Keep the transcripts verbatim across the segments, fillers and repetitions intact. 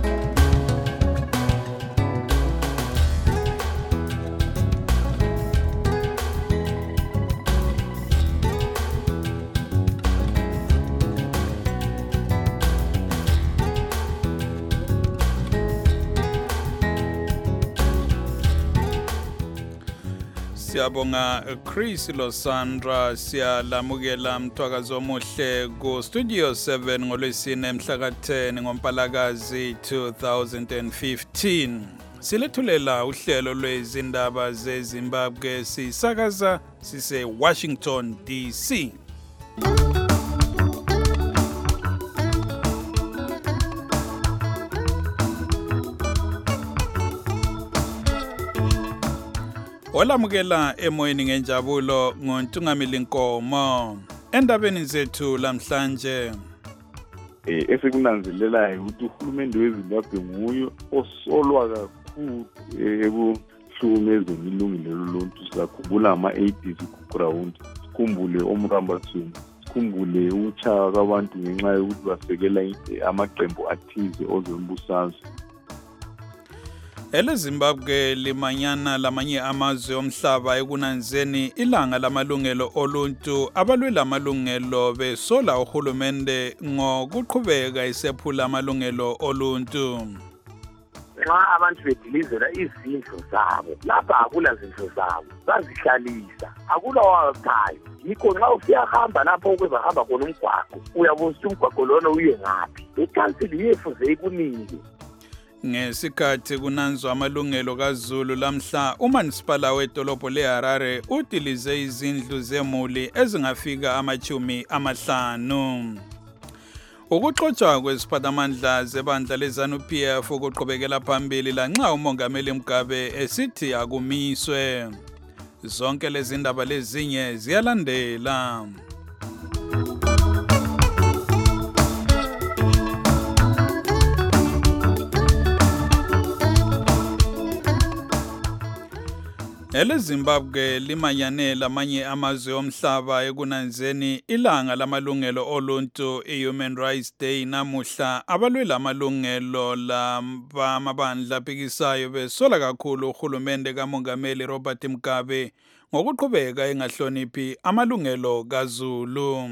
Siyabonga Chris Losandra, siyalamukela mthwakazi omuhle ku Studio seven ngolwesine emhla ka ten ngoMpalakazi two thousand fifteen. Silethulela uhlelo lwezindaba zeZimbabwe sisakaza sise Washington D C. Olamukela emoyeni ngenjabulo ngoNtungamili Nkomo. Endabeni zethu lamhlanje eh esikunanzelelayo ukuthi uhulumende weZimbabwe nguye osolwa kakhulu ekuhlukumezeni ilungelo loluntu. Sakhumbula ama-A D C ku-ground, sikhumbule omrambathweni, sikhumbule ukuchaya kwabantu ngenxa yokuthi basekela amaqembu athize ozombusazwe. Ele Zimbabwe limanyana lamanye amazwe omhlaba ekunanzeni ilanga lamalungelo oluntu. Abalwela amalungelo besola uhulumende ngokuqhubeka isephula amalungelo oluntu. Nxa abantu bedilizela izindlu zabo, lapha akula zindlu zabo, bazihlalisa, akula wachayo. Yikho nxa usiyahamba lapho okwezahamba khona umgwaqo, uyabona ukuthi umgwaqo lona uye ngaphi. Ikansili yefuze ikunike. Ngesikhathi kunanzwa amalungelo kaZulu lamhla, uManisipala wedolobho leHarare udilize izindlu zemuli ezingafika amachumi amahlanu. Ukuxotsha kwesiphathamandla zebandla leZanu-P F ukuqhubekela phambili lanxa uMongameli Mugabe esithi akumiswe. Zonke lezi ndaba lezinye ziyalandela. Ele Zimbabwe limanyane lamanye amazwe omhlaba ekunanzeni ilanga lamalungelo oluntu i-Human Rights Day namuhla. Abalwela amalungelo lamabandla aphikisayo besola kakhulu uhulumende kaMongameli Robert Mugabe ngokuqhubeka engahloniphi amalungelo kaZulu.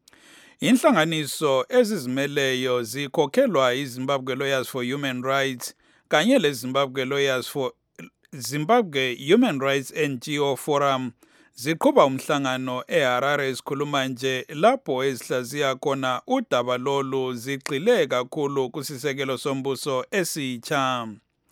Inhlanganiso ezizimeleyo zikhokhelwa iZimbabwe Lawyers for Human Rights kanye leZimbabwe Lawyers for Zimbabwe Human Rights N G O Forum ziqhuba umhlangano eHarare sikhuluma nje lapho ezihlaziya khona udaba lolu zigxile kakhulu kusisekelo sombuso esitsha.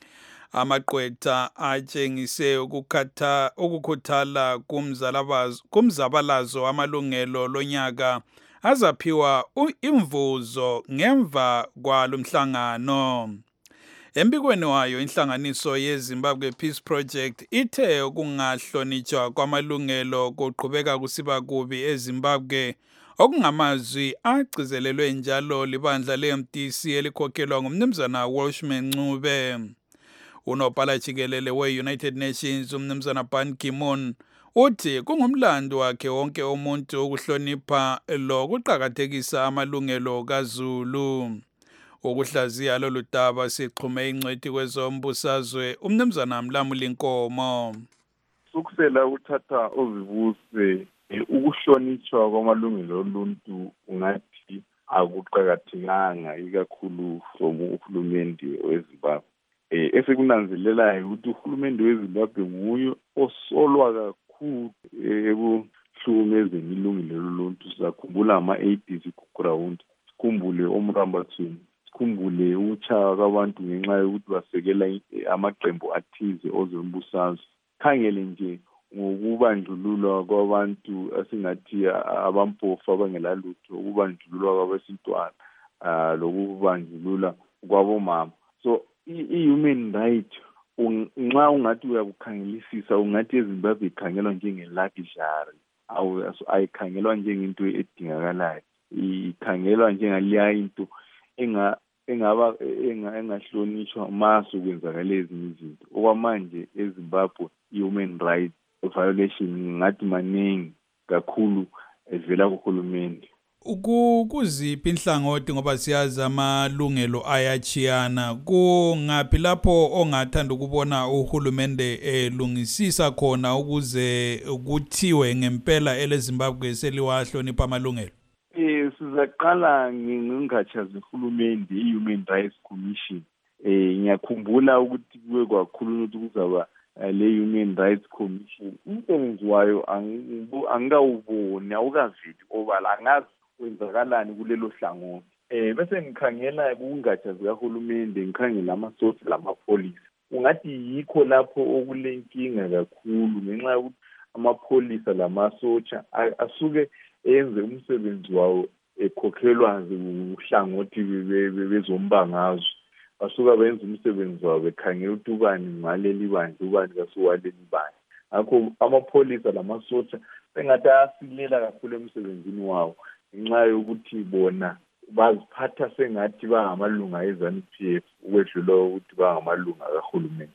Amaqwetha atshengise ukukhatha ukukhuthala kumzalabazo kumzabalazo amalungelo lonyaka azaphiwa imvuzo ngemva kwalomhlangano. Embikweni wayo inhlanganiso yeZimbabwe Peace Project ithe ukungahlonitshwa kwamalungelo kuqhubeka kusiba kubi eZimbabwe okungamazwi agcizelelwe njalo libandla le-M D C elikhokhelwa ngumnumzana Welshman Ncube. Unobhala jikelele we-United Nations umnumzana Ban Ki-moon uthi kungumlando wakhe wonke umuntu ukuhlonipha lokuqhakathekisa amalungelo kaZulu. Ukuhlaziya lolu daba sixhume ingcwethi kwezombusazwe umnumzana Mlamuli Nkomo. Sukusela uthatha ozibuse ukuhlonitshwa kwamalungelo oluntu ungathi akuqhakathekanga ikakhulu from uhulumende weZimbabwe. Eh esikunanzelelayo ukuthi uhulumende weZimbabwe nguye osolwa kakhulu ekuhlukumezeni ilungelo loluntu. Sakhumbula ama-A D C ku-ground, sikhumbule omrambathweni, sikhumbule ukuchaya kwabantu ngenxa yokuthi basekela amaqembu athize ozombusazwe. Khangele nje ngokubandlululwa kwabantu asingathi abampofu abangelalutho, ukubandlululwa kwabesintwana lokubandlulula kwabomama. So i-human right nxa ungathi uyakukhangelisisa ungathi eZimbabwe ikhangelwa njenge-luxury, ayikhangelwa njengento edingakalayo, ikhangelwa njengaliya into enga engaba engahlonishwa maso kwenzakala ezinye izinto. Okwamanje eZimbabwe i-human rights violation ngathi maningi kakhulu evela kuhulumende. Kuziphi inhlangothi ngoba siyazi amalungelo ayachiyana kungaphi lapho ongathanda ukubona uhulumende elungisisa khona ukuze kuthiwe ngempela eleZimbabwe seliwahlonipha amalungelo? Eh sizaqala ngingatsha zihulumende iHuman Rights Commission. Eh ngiyakhumbula ukuthi kuwe kwakhulunywa ukuthi kuzaba le Human Rights Commission. Umsebenzi wayo angikawuboni awukaveli obala angazi kwenzakalani kulelo hlangothi. Eh bese ngikhangela kungatsha zikahulumende ngikhangela amasource lamapholisa. Ungathi yikho lapho okulenkinga kakhulu ngenxa yokuthi amapholisa lamasotsha asuke enze umsebenzi wawo ekhokhelwa uhlangothi bezombangazwe. Basuka benza umsebenzi wawo bekhangela ukuthi ubani ngaleli bandla ubani kasuwaleli bandla. Ngakho amapholisa lamasotsha sengathi asilela kakhulu emsebenzini wawo ngenxa yokuthi bona baziphatha sengathi bangamalunga eZANU P F ukwedlula ukuthi bangamalunga kahulumeni.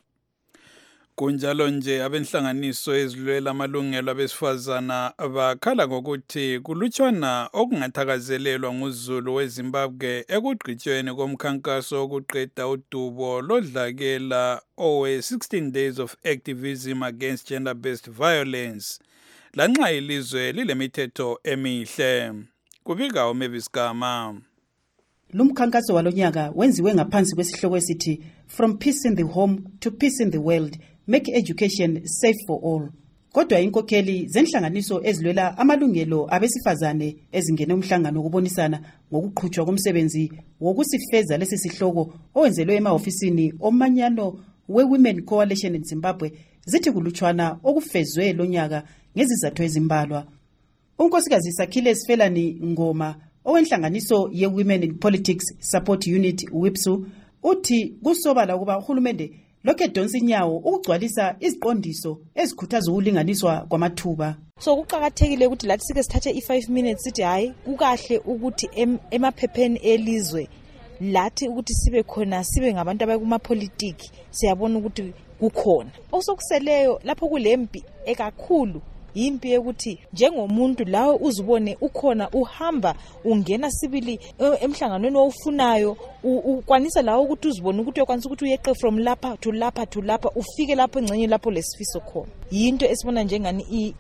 Kunjalo nje abenhlanganiso ezilwela amalungelo abesifazana bakhala ngokuthi kulutshwana okungathakazelelwa nguZulu weZimbabwe ekugqitshweni komkhankaso wokuqeda udubo lodlakela owe sixteen days of activism against gender-based violence. Lanxa ilizwe lilemithetho emihle. Kubika uMavis Gama. Lumkhankaso walonyaka wenziwe ngaphansi kwesihloko esithi From Peace in the Home to Peace in the World, Make Education Safe for All. Kodwa inkokheli zenhlanganiso ezilwela amalungelo abesifazane ezingene umhlangano wokubonisana ngokuqhutshwa komsebenzi wokusifeza lesi sihloko owenzelwe emahofisini omanyano we-Women Coalition in Zimbabwe zithi kulutshwana okufezwe lonyaka ngezizathu ezimbalwa. Unkosikazi Sakhile Sifelani Ngoma owenhlanganiso ye-Women in Politics Support Unit WIPSU uthi kusobala ukuba uhulumende lokhe donsa inyawo ukugcwalisa iziqondiso ezikhuthaza ukulinganiswa kwamathuba. So kuqakathekile ukuthi lathi sike sithathe i-five minutes sithi hayi kukahle ukuthi emaphepheni elizwe lathi ukuthi sibe khona sibe ngabantu abakuma-politiki siyabona ukuthi kukhona. Osokuseleyo lapho kulempi ekakhulu yimpi yokuthi njengomuntu lawe uzibone ukhona uhamba ungena sibili emhlanganweni owufunayo ukwanisa lawo ukuthi uzibone ukuthi uyakwanisa ukuthi uyeqe from lapha to lapha to lapha ufike lapho engcenye lapho lesifiso khona. Yinto esibona njengani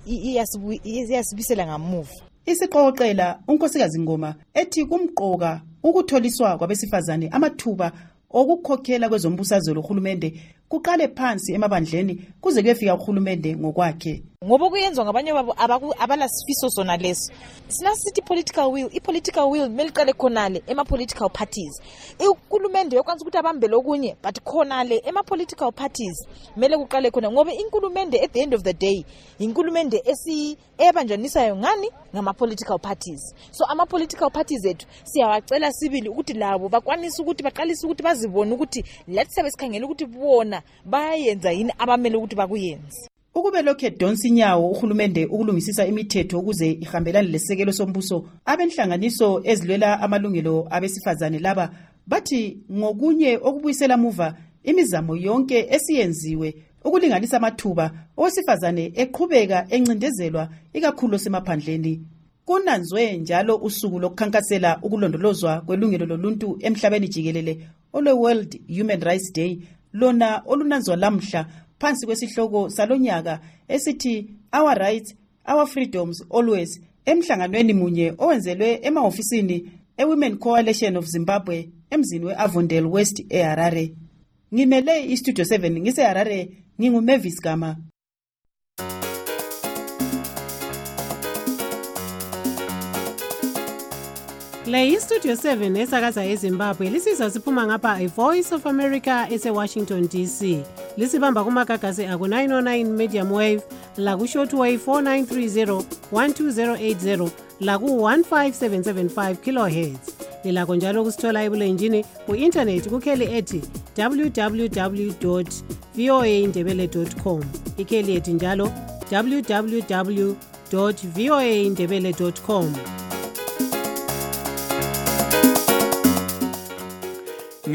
iyasibisela ngamuva. Isiqoqela unkosikazi Ngoma ethi kumqoka ukutholiswa kwabesifazane amathuba okukhokhela kwezombusazwe lohulumende kuqale phansi emabandleni kuze kuyefika uhulumende ngokwakhe. Ngoba kuyenzwa ngabanye babo abalasifiso sona leso. Sina sithi political will, i-political will meliqale khonale ema-political parties. Uhulumende yokwanisa ukuthi abambele okunye but khonale ema-political parties mele kuqale khona ngoba inkulumende at the end of the day inkulumende esi ebanjanisayo ngani ngama-political parties. So ama-political parties ethu siyawacela sibili ukuthi labo bakwanisa ukuthi baqalise ukuthi bazibone ukuthi let's sabe sikhangela ukuthi bona bayenza yini abamele ukuthi bakuyenze. Ukube lokhe donsa inyawo uhulumende ukulungisisa imithetho ukuze ihambelane lesekelo sombuso abenhlanganiso ezilwela amalungelo abesifazane laba bathi ngokunye okubuyisela muva imizamo yonke esiyenziwe ukulinganisa amathuba owesifazane eqhubeka encindezelwa ikakhulu semaphandleni. Kunanzwe njalo usuku lokukhankasela ukulondolozwa kwelungelo loluntu emhlabeni jikelele olwe World Human Rights Day lona olunanzwa lamhla phansi kwesihloko salonyaka esithi Our Rights, Our Freedoms Always emhlanganweni munye owenzelwe emahofisini e-Women Coalition of Zimbabwe emzini we-Avondale West eHarare. Ngimele iStudio seven ngise-Harare nginguMavis Gama. Le iStudio seven esakaza eZimbabwe lisizwa siphuma ngapha iVoice of America ese-Washington D C. Lisibamba kumagagasi aku nine oh nine medium wave, laku shortwave four nine three zero, one two zero eight zero, laku one five seven seven five kilohertz. Lilakho njalo kusithola ebulenjini ku-internet kukheli ethi w w w dot v o a indebele dot com. Ikheli ethi njalo w w w dot v o a indebele dot com.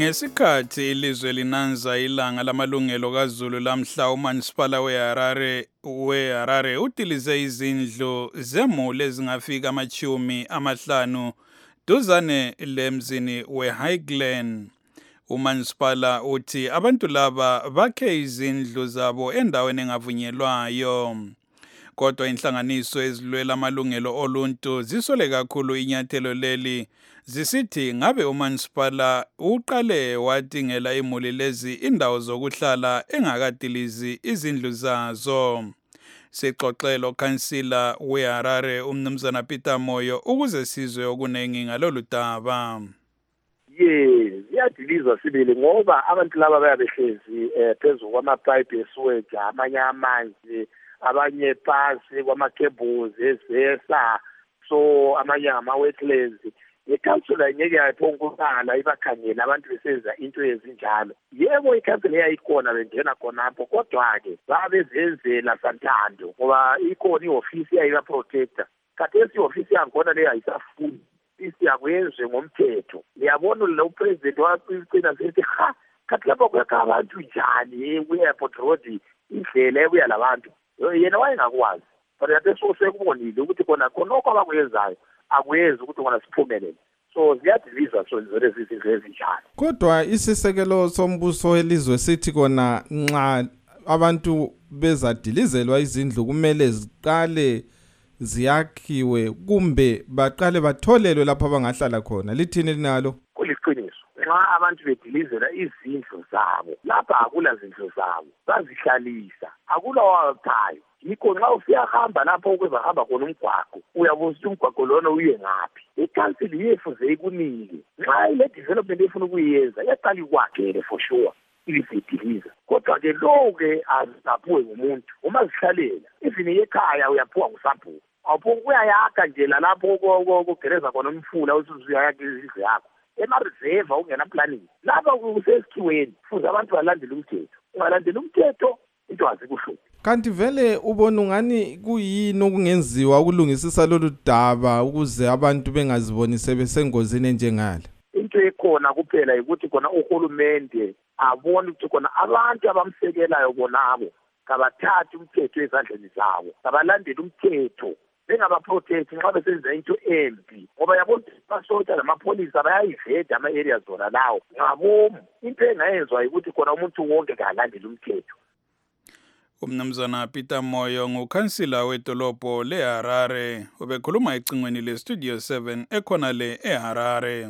Ngesikhathi ilizwe linanza ilanga lamalungelo kaZulu lamhla uManisipala weHarare weHarare utilize izindlu zemuli ezingafika amachumi amahlanu duzane lemzini weHighland. Umansipala uthi abantu laba bakhe izindlu zabo endaweni engavunyelwayo. Kodwa inhlanganiso ezilwela amalungelo oluntu zisole kakhulu inyathelo leli zisithi ngabe umansipala uqale wadingela imuli lezi indawo zokuhlala engakadilizi izindlu zazo. Sixoxelo kansila weHarare umnumzana Peter Moyo ukuze sizwe okunengi ngalolu daba. Yes, ziyadilizwa sibili ngoba abantu laba bayabehlezi phezulu kwamapipe esewage amanye amanzi abanye phansi kwama-cables ezesa so amanye ama-wetlands. Ikhansula ngeke yayiphonguqala ibakhangela abantu besenza into ezinjalo. Yebo ikhansula eyayikhona bengena khonapho kodwa-ke babezenzela santando ngoba ikhona i-ofisi yayiba-protector. Khathesi i-ofisi yankhona leyo ayisafuni isiyakwenze ngomthetho. Liyabona lo president waqina sethi ha kathi lapho kuyakha abantu njani ku-airport road indlela ebuya labantu yena wayengakwazi but ade sosekubonile ukuthi khona khonokho abakwenzayo akwenzi ukuthi khona siphumelele. So ziyadilizwa so lezi zinto ezinjalo. Kodwa isisekelo sombuso elizwe sithi kona nxa abantu bezadilizelwa izindlu kumele ziqale ziyakhiwe kumbe baqale batholelwe lapho abangahlala khona. Lithini linalo? Kuliqiniso. Nxa abantu bedilizela izindlu zabo lapha akula zindlu zabo bazihlalisa akula waphayo. Yikho nxa usiyahamba lapho okwezahamba khona umgwaqo uyabuza ukuthi umgwaqo lona uye ngaphi. Ikhansili yefuze ikunike nxa ile development efuna ukuyenza yaqala ikwakhele for sure ibidiliza. Kodwa-ke lowo-ke azaphuwe ngumuntu uma zihlalela even ekhaya uyaphuwa ngusaphuwa. Awuphuwa uyayakha nje lalapho kogereza khona umfula ukuthi uyayakha izindlu yakho. Ema-reserve ungena planning lapha kusesikhiweni futhi abantu balandela umthetho. Ungalandela umthetho into azikuhluphi. Kanti vele ubona ungani kuyini okungenziwa ukulungisisa lolu daba ukuze abantu bengaziboni sebesengozini enjengale? Into ekhona kuphela ukuthi khona uhulumende abone ukuthi khona abantu abamsekelayo bonabo kabathatha umthetho ezandleni zabo kabalandela umthetho bengabaprotect nxa besenza into embi ngoba yabona basota lamapholisa bayayiveda ama-areas zona lawo ngabomu. Into engayenzwa ukuthi khona umuntu wonke kalandela umthetho. Umnumzana Peter Moyo ngukhansila wedolobho leHarare ubekhuluma ecingweni leStudio seven ekhona le eHarare.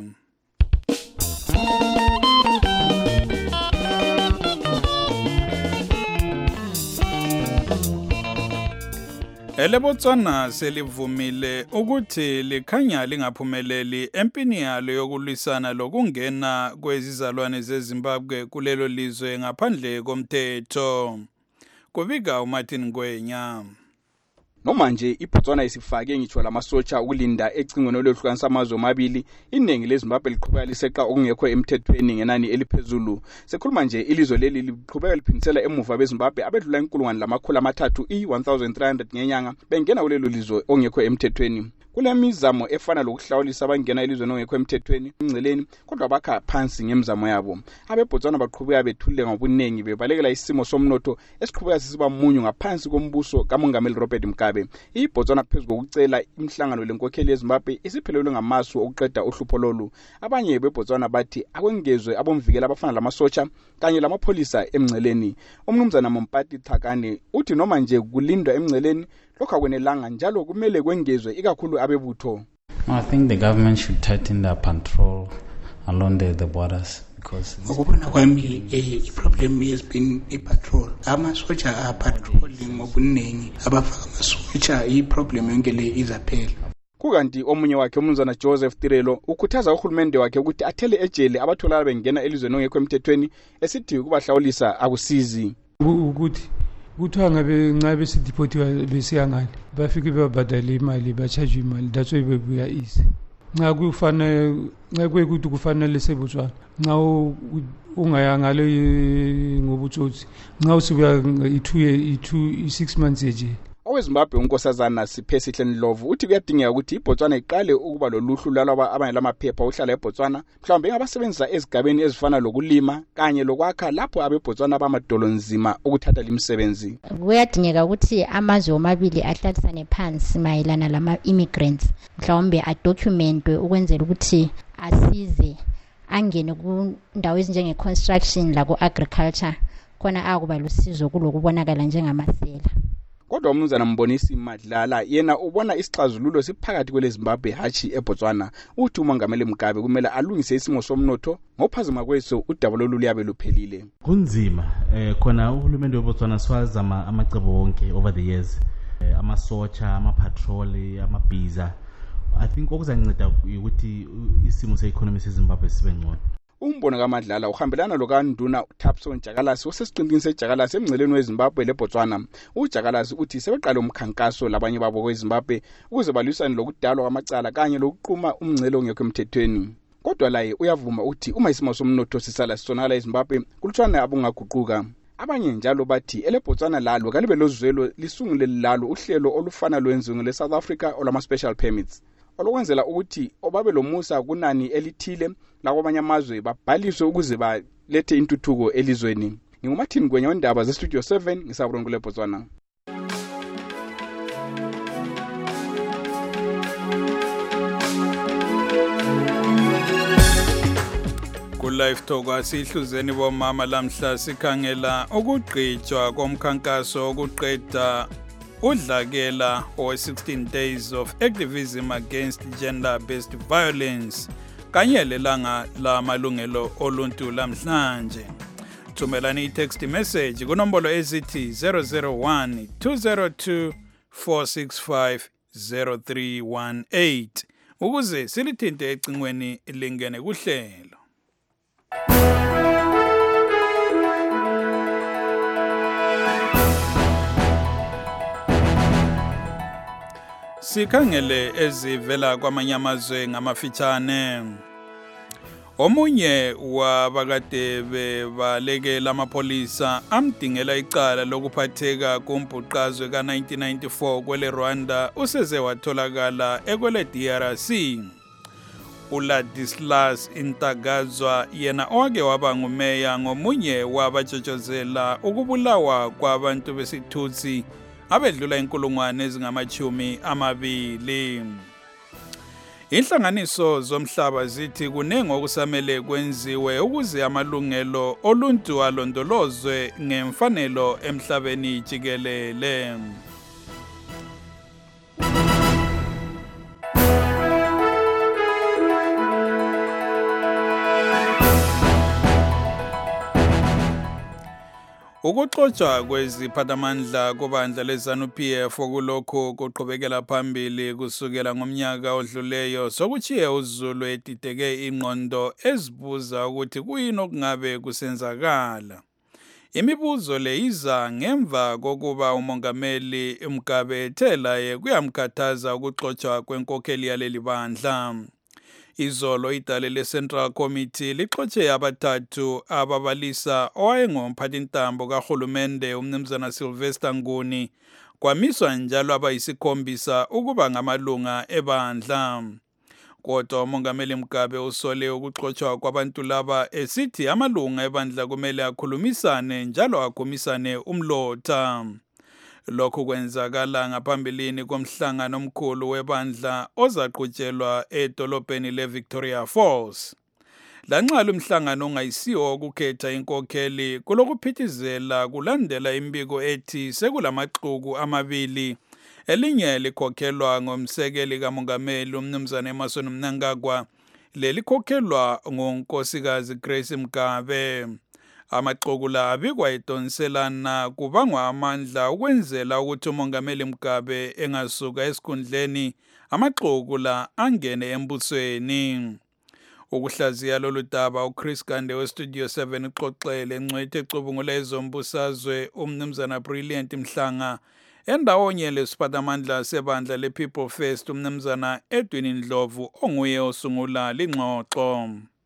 EleBotswana selivumile ukuthi likhanya lingaphumeleli empini yalo yokulwisana lokungena kwezizalwane zeZimbabwe kulelo lizwe ngaphandle komthetho. Kubika uMartin Ngwenya. Noma nje iBotswana isifake ngitsho lamasotsha ukulinda ecingweni olwehlukanisa amazwe amabili, iningi leZimbabwe liqhubeka liseqa okungekho emthethweni ngenani eliphezulu. Sekhuluma nje ilizwe leli liqhubeka liphindisela emuva beZimbabwe abedlula inkulungwane lamakhulu amathathu i one thousand three hundred ngenyanga bengena kulelo lizwe okungekho emthethweni. Kule mizamo efana lokuhlawulisa abangena elizweni ongekho emthethweni emngceleni kodwa bakha phansi ngemizamo yabo. AbeBotswana baqhubeka bethule ngobunengi bebalekela isimo somnotho esiqhubeka sisiba munyu ngaphansi kombuso kaMongameli Robert Mugabe. IBotswana phezulu kokucela imhlangano lenkokheli yeZimbabwe isiphelelwe ngamasu okuqeda uhlupho lolu. Abanye beBotswana bathi akwengezwe abomvikela abafana lamasotsha kanye lamapholisa emngceleni. Umnumzana Mompati Thakane uthi noma nje kulindwa emngceleni lokho akwenelanga njalo kumele kwengezwe ikakhulu abebutho. I think the government should tighten their control along the, the borders because ukubona kwami a problem has been a patrol. Amasotsha are patrolling ngobuningi abafaka amasotsha i problem yonke le izaphela. Kukanti omunye wakhe umnumzana Joseph Tirelo ukhuthaza uhulumende wakhe ukuthi athele ejele abatholakala bengena elizweni ongekho emthethweni esithi ukubahlawulisa akusizi. Ukuthi kuthiwa ngabe nxa besidipothiwa besiyangale bafike bebabhadale imali bachajwe imali that's why bebuya easy. Nxa kufana nxa kwekuthi kufanele seBotswana nxa ungayangale ngobutsotsi nxa usubuya i2 i2 i6 months eje owezimbabwe unkosazana Siphesihle Ndlovu uthi kuyadingeka ukuthi iBotswana iqale ukuba loluhlu lwalaba abanye lamaphepha uhlala eBotswana mhlawumbe ngabasebenzisa ezigabeni ezifana lokulima kanye lokwakha lapho abeBotswana bamadolo nzima ukuthatha limsebenzi. Kuyadingeka ukuthi amazwe omabili ahlalisane phansi mayelana lama immigrants mhlawumbe adocumentwe ukwenzela ukuthi asize angene kundawo ezinjenge construction la ku agriculture khona akuba lusizo kulokubonakala njengamasela. Kodwa umnumzana Mbonisi Madlala yena ubona isixazululo siphakathi kweleZimbabwe hachi eBotswana. Uthi umongameli Mugabe kumele alungise isimo somnotho ngophazima kweso udaba luyabe luphelile. Kunzima eh khona uhulumende weBotswana swazama amacebo wonke over the years, eh, amasocha, amapatrol, amabhiza. I think okuzanceda ukuthi isimo seeconomy seZimbabwe sibe ngcono. Umbono kaMadlala uhambelana lokaNduna Thapson Jakalasi osesiqindini seJakalasi emngceleni weZimbabwe leBotswana. uJakalasi uthi sebeqala umkhankaso labanye babo kweZimbabwe ukuze balwisane lokudalwa kwamacala kanye lokuqhuma umngcelo ongekho emthethweni. Kodwa laye uyavuma uthi uma isimo somnotho sisala sisonala eZimbabwe kulutshwana abungaguquka. Abanye njalo bathi eleBotswana lalo kalibe lozwelo lisungule lalo uhlelo olufana lwenziwe leSouth Africa olama special permits. Olokwenzela ukuthi obabe lomusa kunani elithile lakwabanye amazwe babhaliswe ukuze balethe intuthuko elizweni. Ngingumathini Ngwenya wendaba ze Studio seven ngisabongole eBotswana. Live Talk asihluzeni bomama lamhla sikhangela ukugqitshwa komkhankaso okuqeda udlakela o sixteen days of activism against gender-based violence kanye lelanga lamalungelo oluntu lamhlanje. Thumelani i-text message kunombolo ezithi zero zero one two zero two four six five zero three one eight ukuze silithinte ecingweni lingene kuhlelo. Sikhangele ezivela kwamanye amazwe ngamafitshane. Omunye wabakade bebalekela amapolisa amdingela icala lokuphatheka kumbhuqazwe ka nineteen ninety-four kwele Rwanda useze watholakala ekwele D R C. uLadislas Intagazwa yena owake waba ngumeya ngomunye wabatshotshozela ukubulawa kwabantu besithutsi abedlula inkulungwane ezingamachumi amabili. Inhlanganiso zomhlaba zithi kunengi okusamele kwenziwe ukuze amalungelo oluntu alondolozwe ngemfanelo emhlabeni jikelele. Ukuxotsha kweziphathamandla kubandla leZANU-P F okulokho kuqhubekela phambili kusukela ngomnyaka odluleyo sokuchiye uZulu edideke ingqondo ezibuza ukuthi kuyini okungabe kusenzakala. Imibuzo le iza ngemva kokuba umongameli Mugabe ethela ye kuyamkhathaza ukuxotsha kwenkokheli yaleli bandla. Izolo idale le-Central Committee lixotshe abathathu ababalisa owayengomphathintambo kahulumende umnumzana Sylvester Nguni kwamiswa njalo abayisikhombisa ukuba ngamalunga ebandla. Kodwa umongameli Mugabe usole ukuxotshwa kwabantu laba esithi amalunga ebandla kumele akhulumisane njalo akhumisane umlotha. Lokhu kwenzakala ngaphambilini komhlangano omkhulu webandla ozaqhutshelwa edolobheni leVictoria Falls. Lanxa lumhlangano ungayisiwo ukukhetha inkokheli kulokuphithizela kulandela imbiko ethi sekulamaxuku amabili elinye likhokhelwa ngomsekeli kamongameli umnumzana Emmerson Mnangagwa lelikhokhelwa ngonkosikazi Grace Mugabe. Amaxuku la abikwa edonselana kubangwa amandla ukwenzela ukuthi umongameli Mugabe engasuka esikhundleni amaxuku la angene embusweni. Ukuhlaziya lolu daba uChris Gande weStudio seven uxoxele engcwethe ecubungula ezombusazwe umnumzana Brilliant Mhlanga endawonye lesiphathamandla sebandla lePeople First umnumzana Edwin Ndlovu onguye osungula lingxoxo.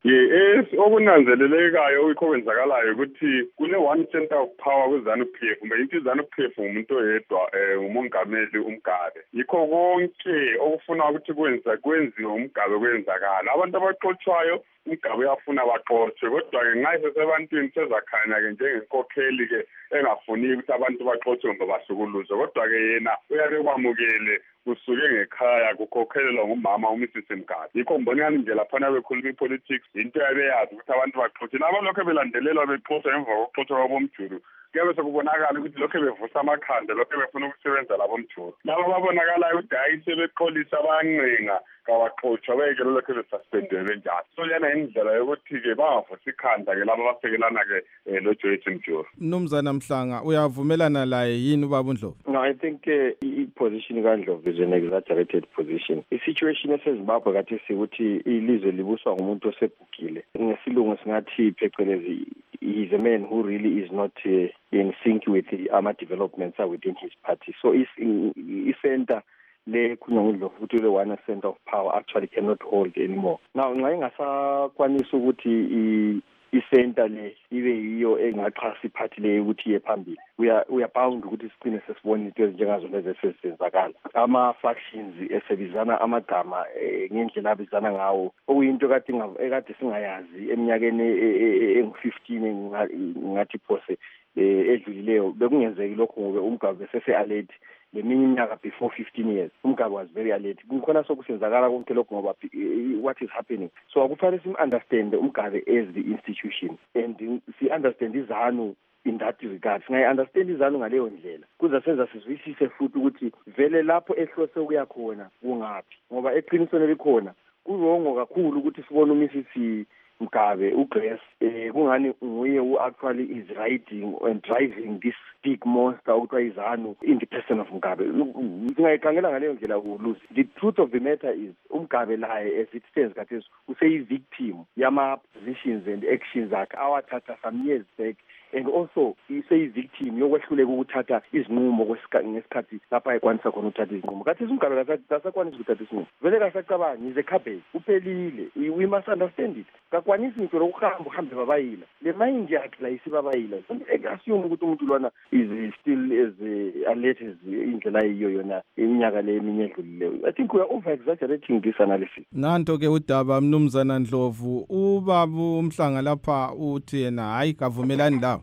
Yes, okunanzelelekayo okukho kwenzakalayo ukuthi kune one center of power kuzanu-P F, kumbe into izanu-P F umuntu oyedwa um umongameli uMgabe. Yikho konke okufuna ukuthi kwenza kwenziwe uMgabe kwenzakala. Abantu abaxotshwayo uMgabe uyafuna baxotshwe, kodwa-ke nxa isesebantwini sezakhanya-ke njengenkokheli-ke engafuni ukuthi abantu baxotshwe kumbe bahlukuluzwe, kodwa-ke yena uyabe kwamukele kusuke ngekhaya kukhokhelelwa ngumama uMisis Mgabe. Yikho ngibona ngani nje laphana bekhuluma ipolitics into yabeyazi ukuthi abantu baxotshe laba lokho belandelelwa bexotsha emva kokuxotshwa kwabomjulu kuyabe sekubonakala ukuthi lokho bevusa amakhanda lokho befuna ukusebenza labomjulu laba babonakalayo ukuthi hayi sebeqolisa abancenga kawaxotshwa beke lokho besuspendiwe benjalo. So yana indlela yokuthi-ke bangavusa ikhanda-ke laba abasekelana-ke lo Joyce Mjulu. Mnumzana Mhlanga, uyavumelana laye yini ubaba uNdlovu? No, I think uh, i-position kaNdlovu is an exaggerated position. I-situation eseZimbabwe kathi sikuthi ilizwe libuswa ngumuntu osebhukile. Ngesilungu singathi phecelezi he is a man who really is not uh, in sync with the ama developments are within his party. So is i-center le kunyangudlo futhi le one center of power actually cannot hold anymore. Now nxa ingasakwanisa ukuthi i-center le ibe yiyo engaxhasa iphathi le ukuthi iye phambili, we are we are bound ukuthi sicine sesibona into ezinjengazo lezi esezenzakala. Ama-factions esebizana amagama ngendlela abizana ngawo okuyinto kade ekade singayazi eminyakeni engu-fifteen ngathi phose edlulileyo bekungenzeki lokho ngoba uMgabe sese-alert leminye iminyaka before fifteen years. uMgabe was very alert. Kukhona sokusenzakala konke lokho ngoba what is happening. So akufanele sim-understand uMgabe as the institution and si-understand izanu in that regard. Singayi-understand izanu ngaleyo ndlela kuza senza sizwisise futhi ukuthi vele lapho ehlose ukuya khona kungaphi, ngoba eqinisweni likhona kurongo kakhulu ukuthi sibone uMisis Mgabe uGrace eh kungani nguye who actually is riding and driving this big monster okuthiwa izanu in the person of Mgabe. Singayikhangela ngaleyo ndlela ukuluzi. The truth of the matter is uMgabe laye as it stands kathesi useyi-victim yama-positions and actions akhe awathatha some years back, and also iseyi-victim yokwehluleka ukuthatha izinqumo ngesikhathi lapha ekwanisa khona ukuthatha izinqumo. Kathesi uMgabe kasakwanisa ukuthatha izinqumo, vele kasacabangi, is a cabbage, uphelile. We must understand it. Kakwanisi ngitsho lokuhamba uhambe babayila le mind yakhe la isibabayila. Assume ukuthi umuntu lwana is still as alert as indlela yiyo yona iminyaka le eminye edlulileyo. I think we are over exaggerating this analysis. Nanto ke udaba Mnumzana Ndlovu, ubaba uMhlanga lapha uthi yena hayi kavumelani lawo.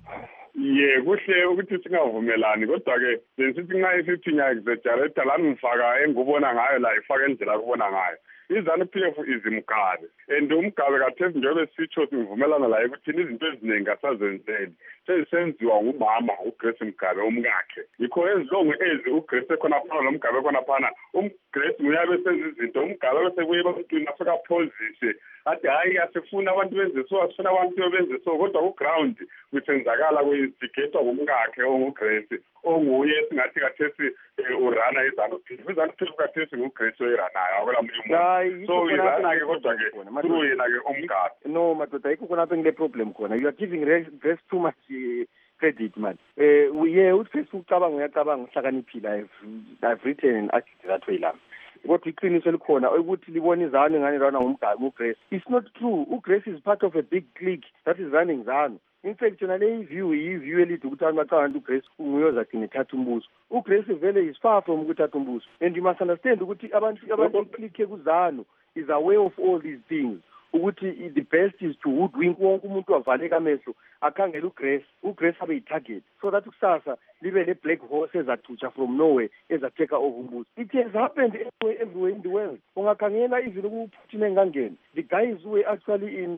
Ye kuhle ukuthi singavumelani, kodwa-ke benisithi nxa isithi nya-exaggerate lani ngifaka engubona ngayo la ifaka endlela akubona ngayo. izanu-P F is Mgabe, and uMgabe kathesi njengoba sitsho sivumelana laye ukuthi izinto eziningi asazenzeli sezisenziwa ngumama uGrace Mgabe umkakhe. Yikho ezilongo ezi uGrace ekhonapana noMgabe ekhonapana, uGrace nguyabe senza izinto, uMgabe bese kuye ebantwini afika aphozise athi hayi asifuna abantu benze so, asifuna abantu benze so, kodwa ku-ground kusenzakala kuyisigetwa ngumkakhe onguGrace onguye singathi kathesi urana izanu-P F. izanu-P F kathesi nguGrace oyiranayo akulamunye umuntu. So irana-ke kodwa-ke through yena-ke uMgabe. No madoda, yikho khonapha ngile problem khona. You are giving Grace too much uh, credit man. Eh uh, yeah, uthi ucabanga uyacabanga uhlakaniphile. I've I've written an article that way la. Kodwa iqiniso likhona ukuthi libona izanu ngani lana ngumgabe uGrace. It's not true. uGrace is part of a big clique that is running ZANU. In fact, yona le view yi-view elithi ukuthi abantu bacabanga uGrace unguyozathi nethatha umbuso. uGrace vele is far from ukuthatha umbuso, and you must understand ukuthi abantu abantu clique kuZANU is aware of all these things. Ukuthi the best is to hoodwink wonke umuntu avaleka amehlo akhangela uGrace, uGrace abe yi-target, so that kusasa libe le-black horse ezathutsha from nowhere ezateka over umbuso. It has happened everywhere, everywhere in the world. Ungakhangela even kuPutin engangena, the guys were actually in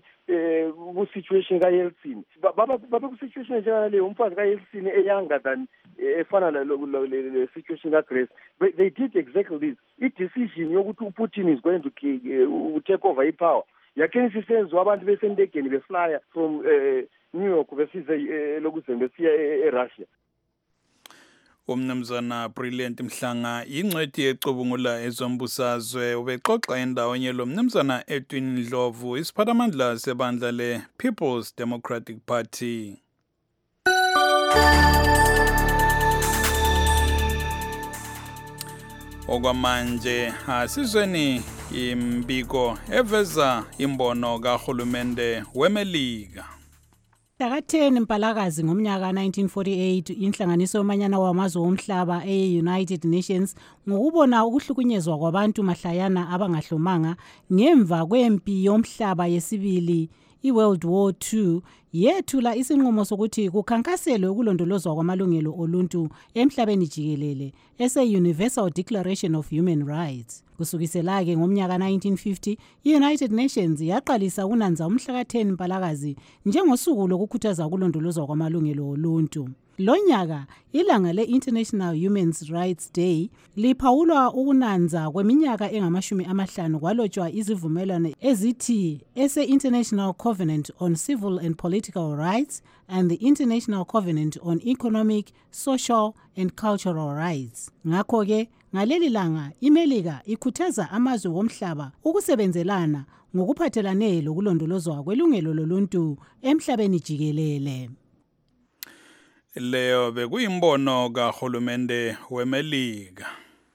uh, situation kaYeltsin. Baba baba ku-situation enjengaleyo, umfazi kaYeltsin e-younger than efana le situation kaGrace. They did exactly this. I-decision yokuthi uPutin is going to uh, take over i-power yakhe sisenziwa abantu besendegeni beflya from uh, New York besize uh, lokuzembe besiya eRussia. Umnumzana Brilliant Mhlanga ingcwethi ecubungula ezombusazwe ubexoxa endawonye lo mnumzana Edwin Ndlovu, isiphathamandla sebandla le People's Democratic Party. Okwamanje asizweni imbiko eveza imbono kahulumende weMelika. Mhlaka-ten Mpalakazi ngomnyaka nineteen forty-eight inhlanganiso yomanyana wamazwe omhlaba e-United Nations ngokubona ukuhlukunyezwa kwabantu mahlayana abangahlomanga ngemva kwempi yomhlaba yesibili i-World War Two yethula isinqumo sokuthi kukhankaselwe ukulondolozwa kwamalungelo oluntu emhlabeni jikelele ese-Universal Declaration of Human Rights. Kusukisela-ke ngomnyaka nineteen fifty i-United Nations yaqalisa ukunanza umhlaka-ten Mpalakazi njengosuku lokukhuthaza ukulondolozwa kwamalungelo oluntu. Lo nyaka ilanga le-International Human Rights Day liphawulwa ukunanza kweminyaka engamashumi amahlanu kwalotshwa izivumelwano ezithi ese-International Covenant on Civil and Political Rights and the International Covenant on Economic, Social and Cultural Rights. Ngakho-ke ngaleli langa iMelika ikhuthaza amazwe womhlaba ukusebenzelana ngokuphathelane lokulondolozwa kwelungelo loluntu emhlabeni jikelele. Leyo bekuyimbono kahulumende weMelika.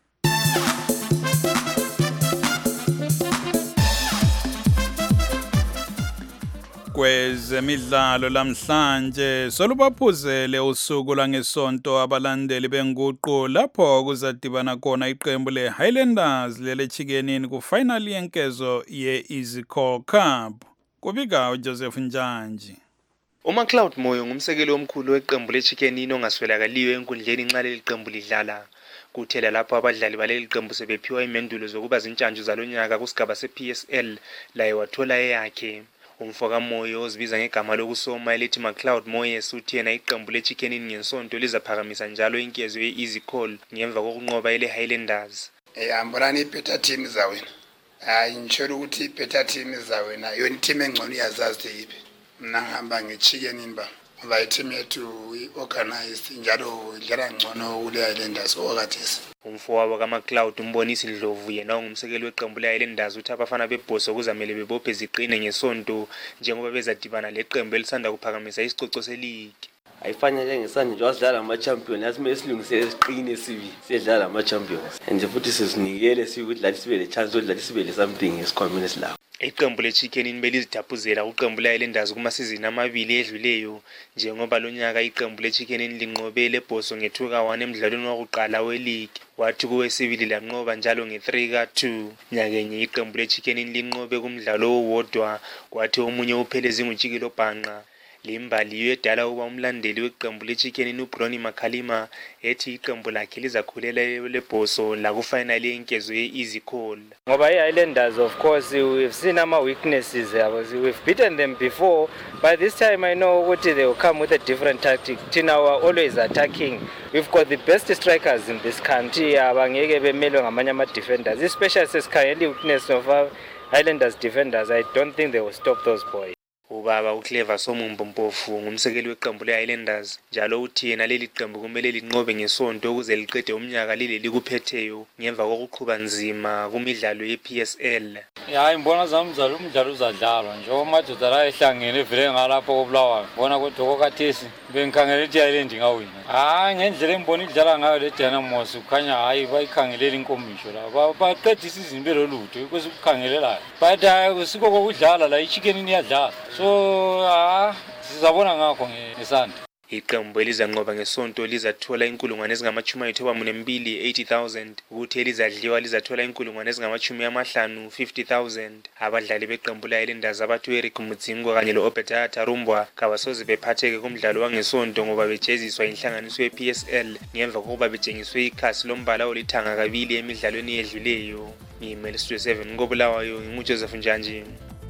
Kwezemidlalo lamhlanje solubaphuzele usuku langesonto abalandeli benguqu lapho kuzadibana khona iqembu leHighlanders lelechikenini kufinal yenkezo ye-Easycall Cup. Kubika uJoseph Njanji. uMacLeod Moyo ngumsekeli omkhulu weqembu lechikenini ongaswelakaliyo enkundleni nxa leli qembu lidlala. Kuthela lapho abadlali baleli qembu sebephiwa imendulo zokuba zintshantshu zalonyaka kusigaba se-P S L laye wathola eyakhe. Umfoka Moyo ozibiza ngegama lokusoma elithi MacLeod Moyo uthi yena iqembu lechikenini ngensonto lizaphakamisa njalo inkezo ye-Easycall ngemva kokunqoba ele Highlanders. Ehambelana ibetter team zawena. Hayi ngisholo ukuthi ibetter team zawena yona team engcono iyazazi yipi. Mina ngihamba ngechikenini ba. Ngoba i-team yethu i-organized njalo idlala ngcono kule Highlanders okathesi. Umfowabo kaMacLeod umbonisi Ndlovu yena ungumsekeli weqembu le-Highlanders uthi abafana bebhoso kuzamele bebophe ziqine ngesonto njengoba bezadibana leqembu elisanda kuphakamisa isicoco seligi. Ayifanele ngesanje nje wasidlala ama-champion yasimele silungisele isiqine sibi sidlala ama-champions and futhi sizinikele sikuthi la sibe le chance ukuthi sibe le something esikhwameni esilapho. Iqembu lechikenini belizithaphuzela uqembu le-Highlanders kumasizini amabili edluleyo njengoba lonyaka iqembu lechikenini linqobe lebhoso nge-two ka one emdlalweni wokuqala weligi wathi kuwesibili lanqoba njalo nge-three ka two. Nyakenye iqembu lechikenini linqobe kumdlalo owodwa kwathi omunye uphelezi nguTshikilo Bhanqa. Limbali yedala uba umlandeli weqembu lechikenini uBrony Makhalima ethi iqembu lakhe lizakhulela lebhoso la kufinal yenkezo ye-Easycall. Ngoba i-Highlanders of course we've seen ama weaknesses yabo, we've beaten them before but this time I know ukuthi they will come with a different tactic. Thina are always attacking. We've got the best strikers in this country abangeke bemelwe ngamanye ama defenders, especially sesikhangela weakness of our Highlanders defenders. I don't think they will stop those boys. Ubaba uClever Somumbo Mpofu ngumsekeli weqembu le-Highlanders njalo uthi yena leli qembu kumele linqobe ngesonto ukuze liqede umnyaka leli likuphetheyo ngemva kokuqhuba nzima kumidlalo ye-P S L. Hayi mbona zamzala umdlalo uzadlalwa njengoba amadoda la ehlangene vele ngalapho koBulawayo bona ukuthi okathesi bengikhangela ukuthi iHighland ingawina. Hayi ngendlela engibona idlala ngayo le Dynamos ukhanya hayi bayikhangelela inkomisho la baqedisa izinto lolutho kwesukukhangelelayo but hayi siko kokudlala la ichikenini iyadlala. So ah sizabona ngakho ngesanda. Iqembu elizanqoba ngesonto lizathola inkulungwane ezingamachumi ayithoba nembili eighty thousand ukuthi elizadliwa lizathola inkulungwane ezingamachumi amahlanu fifty thousand. Abadlali beqembu le-Highlanders abathu Eric Mudzingo kanye lo-Obeta Tarumbwa kabasoze bephatheke kumdlalo wangesonto ngoba bejeziswa inhlanganiso ye-P S L ngemva kokuba bejengiswe ikhasi lombala olithanga kabili emidlalweni edluleyo. Ngimele Studio seven ngoBulawayo nginguJoseph Njanji.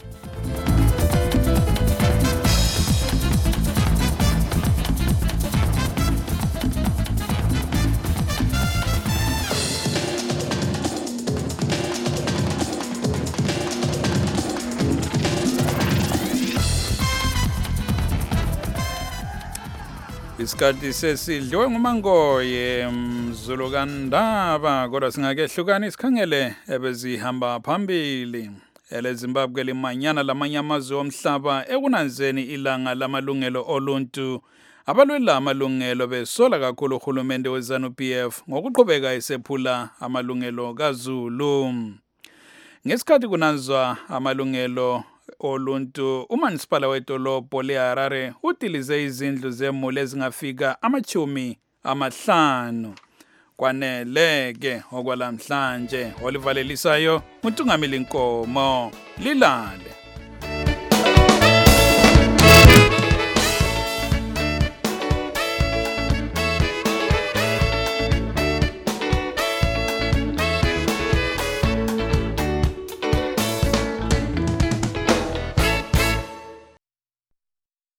Isikhathi sesidliwe nguMangoye Mzulu kaNdaba kodwa singakehlukana isikhangele ebezihamba phambili. Ele Zimbabwe limanyana lamanye amazwe omhlaba ekunanzeni ilanga lamalungelo oluntu. Abalwela amalungelo besola kakhulu uhulumende weZANU-P F ngokuqhubeka esephula amalungelo kaZulu. Ngesikhathi kunanzwa amalungelo oluntu, uManisipala wedolobho leHarare udilize izindlu zemuli ezingafika amachumi amahlanu. Kwanele-ke okwalamhlanje olivalelisayo uNtungamili Nkomo Lilale.